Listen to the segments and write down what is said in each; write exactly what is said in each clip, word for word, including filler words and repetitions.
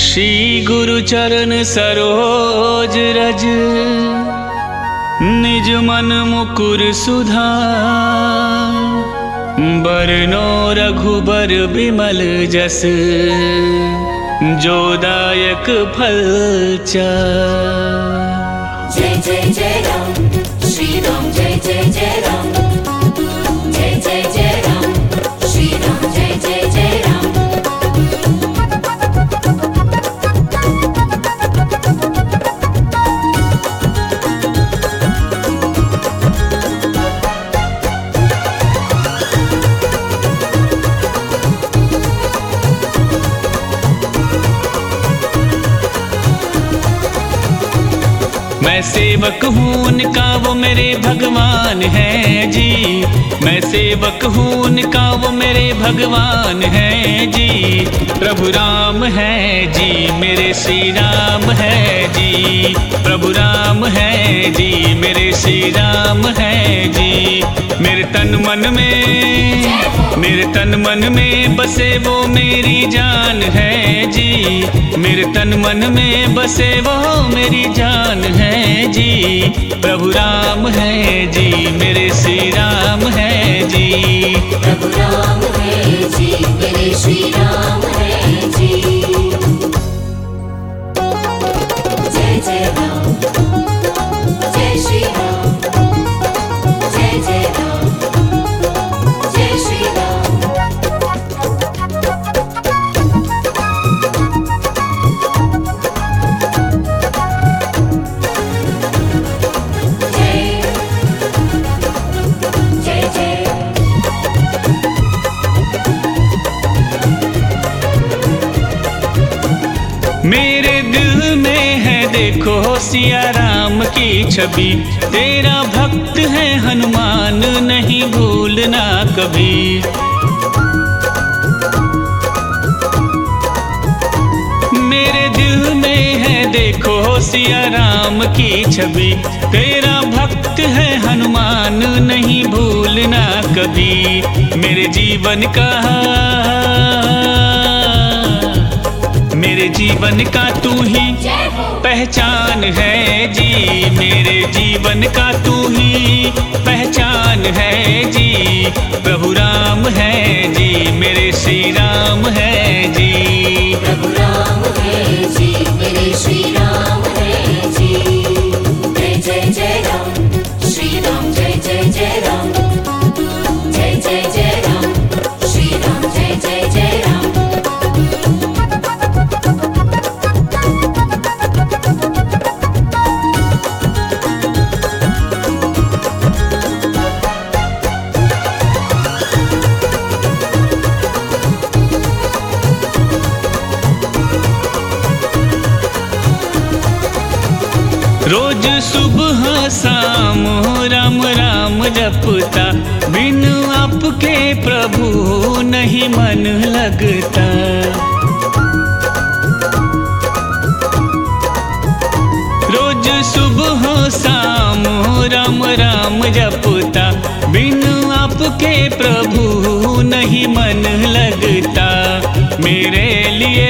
श्री गुरु चरण सरोज रज, निज मन मुकुर सुधार। बरनो रघुबर बिमल जस, जो दायक फल चार। जय जय जय राम श्री राम, जय जय जय राम, जय जय जय राम श्री राम, जय जय जय राम। मैं सेवक हूँ उनका, वो मेरे भगवान हैं जी। मैं सेवक हूँ उनका, वो मेरे भगवान हैं जी। प्रभु राम है जी, मेरे श्री राम है जी। प्रभु राम है जी, मेरे श्री राम है जी। मेरे तन मन में, मेरे तन मन में बसे वो मेरी जान है जी। मेरे तन मन में बसे वो मेरी जान है जी। प्रभु राम है जी, मेरे श्री राम है जी। प्रभु राम है जी, मेरे श्री राम है जी। जय जय राम, जय श्री राम, जय जय राम, जय श्री राम। जय जय जय। मेरे दिल में है देखो सिया राम की छवि। तेरा भक्त है हनुमान, नहीं भूलना कभी। मेरे दिल में है देखो सिया राम की छवि। तेरा भक्त है हनुमान, नहीं भूलना कभी। मेरे जीवन का, मेरे जीवन का तू ही पहचान है जी। मेरे जीवन का तू ही पहचान है जी। प्रभु राम है जी, मेरे श्री राम है जी। प्रभु राम है जी, मेरे श्री राम है जी। जय जय जय राम श्री राम, जय जय जय राम, जय जय जय राम श्री राम, जय जय जय राम। रोज सुबह शाम राम राम जपता। बिन आपके प्रभु नहीं मन लगता। रोज सुबह शाम राम राम जपता। बिन आपके प्रभु नहीं मन लगता। मेरे लिए,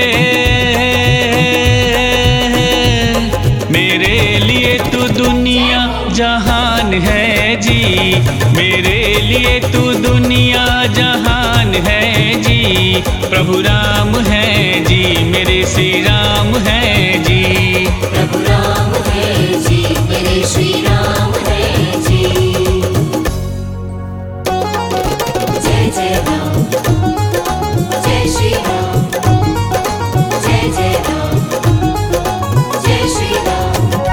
मेरे लिए तू दुनिया जहान है जी। मेरे लिए तू दुनिया जहान है जी। प्रभु राम है जी, मेरे श्री राम है जी। प्रभु राम है जी, मेरे श्री राम है जी। जय जय राम, जय श्री राम, जय जय राम, जय श्री राम।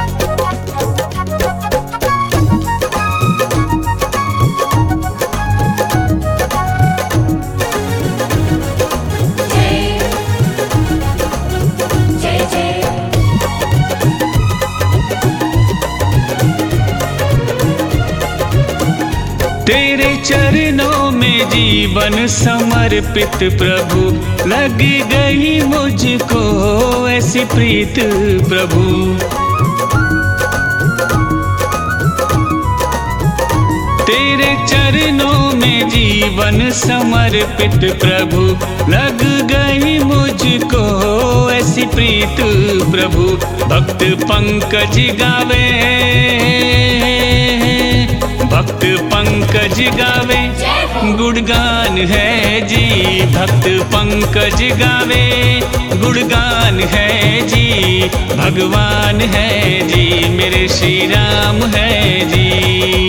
जय जय जय। तेरे चरणों में जीवन समर्पित प्रभु। लग गई मुझको ऐसी प्रीत प्रभु। तेरे चरणों में जीवन समर्पित प्रभु। लग गई मुझको दासी प्रीत प्रभु भक्त पंकज गावे, भक्त पंकज गावे गुणगान है जी, भक्त पंकज गावे गुणगान है जी, भगवान है जी मेरे श्री राम है जी।